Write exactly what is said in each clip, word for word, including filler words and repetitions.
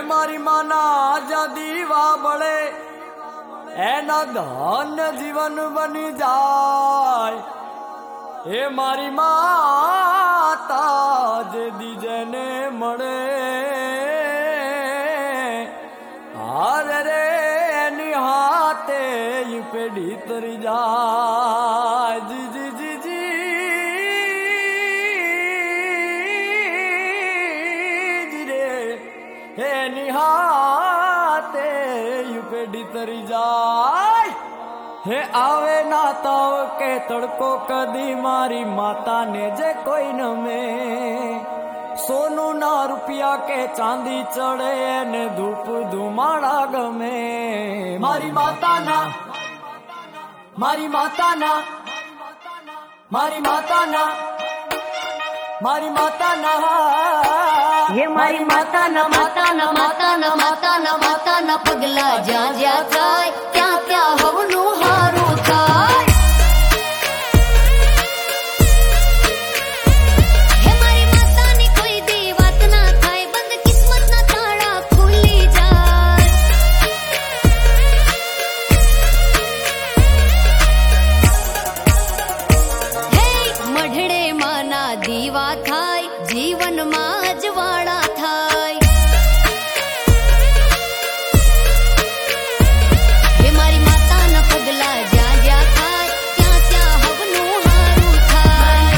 मारी माना जा दीवा बड़े एना धन जीवन बनी जाय। हे मारी माता जे दीजने मड़े हार रे निहाते ये पेड़ी तरी जाय। जी जी जी जी जी रे हे निहाते ये पेड़ी तरी जाय। हे आवे ना ताव के तड़को कदी मारी माता ने जे कोई न में सोनू ना रुपया के चांदी चढ़े ने धूप धुमाड़ा गमे। मारी माता ना मारी माता ना मारी माता ना मारी माता ना ये मारी माता ना माता ना माता ना माता ना माता ना पगला जा जा थाय क्या क्या हवनु हारू थाय। हे मारी माता ने कोई दी बात ना थाय बंद किस्मत ना ताड़ा खुली जाय। हे मढ़ड़े माना दीवा थाय जीवन में अजवाड़ा थाय। हे मारी माता न पगला जा जा थाय क्या क्या हवनु हारू थाय।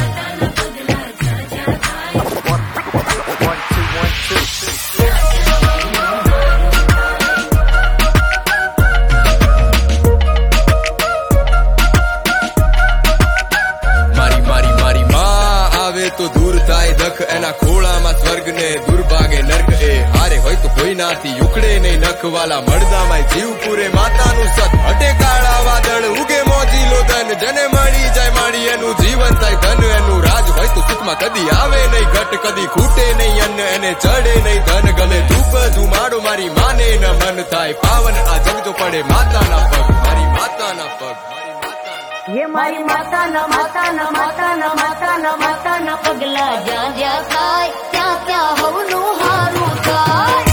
मारी मारी मारी माँ आवे तो दूर थाय दख एना खोड़ा में स्वर्ग ने दुर्भागे नर्क ए हारे होय तो कोई नाती उखड़े नहीं नख वाला मर्दा माय जीव पूरे माता नु सत हटे काळा वादळ उगे मोजीलो धन जने मળી जाय माड़ी एनु जीवन थाय धन एनु राज होय तो सुख में कदी आवे नहीं घट कदी खूटे नहीं अन्न एने चढ़े नहीं धन गमे धूप धुमाड़ो मारी माने न मन थाय पावन आ जग तो पड़े माता ना पग मारी माता ना पग। ये मारी माता न माता न माता न माता न माता न पगला जा जा थाय क्या क्या हवनु हारू थाय।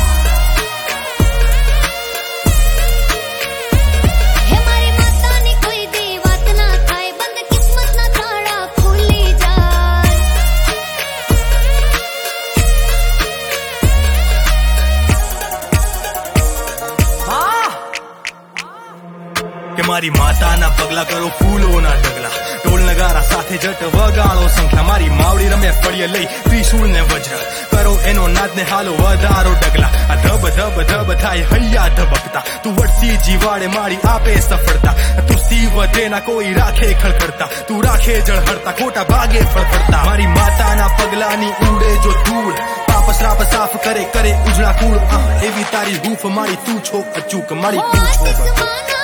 हे मारी माता ने कोई दी बात ना थाय बंद किस्मत ना ताड़ा खुली जाय। हाँ કે મારી માતાના પગલા કરો ફૂલો ના ઢગલા ઢોલ નગારા સાથે જટ વગાડો સંખ્યા મારી માવડી રમે ફળીએ લઈ ત્રિશૂળ ને વજ્ર કરો એનો નાદ ને હાલો વધારો ડગલા આ ધબ ધબ ધબ થાય હૈયા ધબકતા તું વળતી જીવાડે મારી આપે સફળતા તું સી વધે ના કોઈ રાખે ખળખળતા તું રાખે જળહળતા ખોટા ભાગે ફળફળતા મારી માતાના પગલાની ઉડે જો ધૂળ પાપ શ્રાપ સાફ કરે કરે ઉજળા કુળ એવી તારી હૂફ મારી તું છો અચૂક મારી તું છો